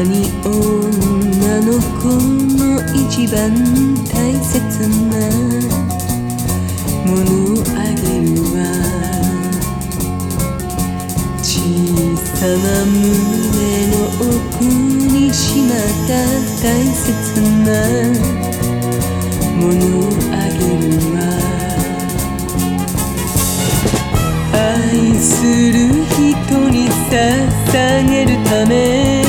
に女の子の一番大切なものをあげるわ。小さな胸の奥にしまった大切なものをあげるわ。愛する人に捧げるため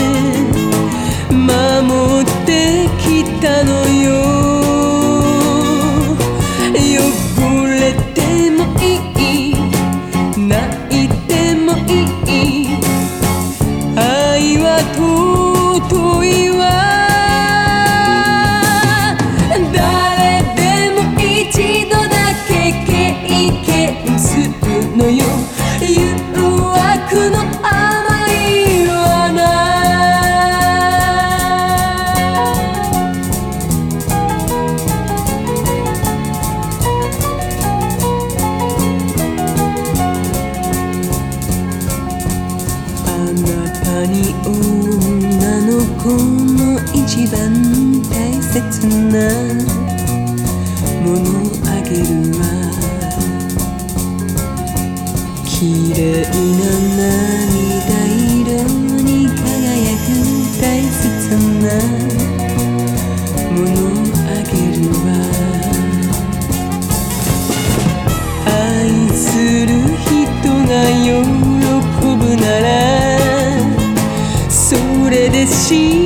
守ってきたのよ。汚れてもいい、泣いてもいい、愛は尊いわ。誰でも一度だけ経験するのよ、誘惑の甘い罠。あなたに女の子の一番大切なものをあげるわ。綺麗な涙色に輝く大切なものをあげるわ。愛する人が喜ぶならそれで幸